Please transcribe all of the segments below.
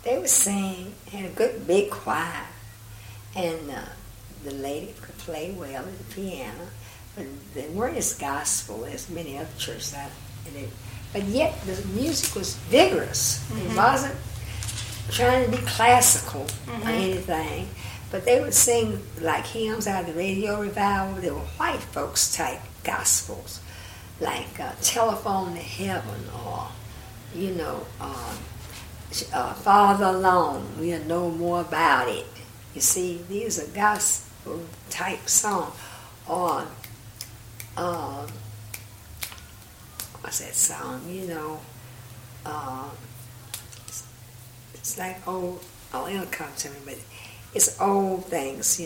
they would sing, had a good big choir, and the lady could play well at the piano, but they weren't as gospel as many other churches. But yet the music was vigorous. It wasn't trying to be classical or anything, but they would sing like hymns out of the Radio Revival. They were white folks type gospels, like Telephone to Heaven, or Farther Along, We'll Know More About It. You see, these are gospel type songs. Or what's that song? It's like old. Oh, it'll come to me, but it's old things.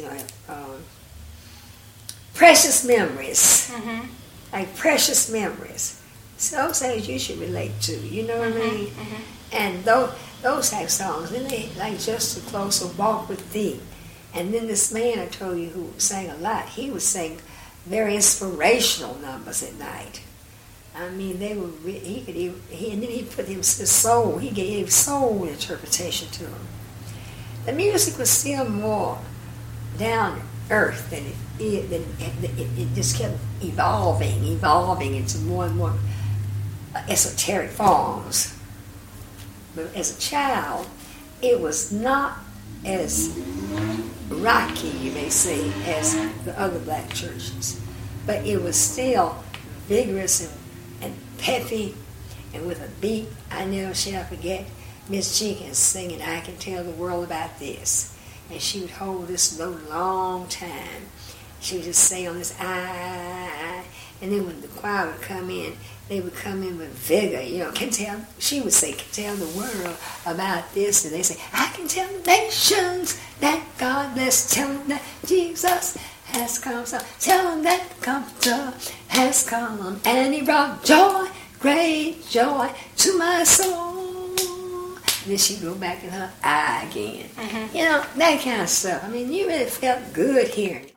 Precious memories, like precious memories. So those things you should relate to. You know what I mean? And those type songs. Then they like Just Too Close or Walk with Thee. And then this man I told you who sang a lot, he would sing very inspirational numbers at night. I mean, they were. And then he put his soul. He gave soul interpretation to them. The music was still more down to earth than it just kept evolving into more and more esoteric forms. But as a child, it was not as rocky, you may say, as the other black churches, but it was still vigorous and peppy, and with a beat. I never shall forget Miss Jenkins singing "I Can Tell the World About This," and she would hold this note a long time. She would just say on this "I," and then when the choir would come in, they would come in with vigor. She would say, "Can tell the world about this," and they say, "I can tell the nations that God bless. Tell them that Jesus has come. So tell them that the Comforter has come, and He brought joy, great joy, to my soul." And then she'd go back in her "I" again. That kind of stuff. I mean, you really felt good hearing it.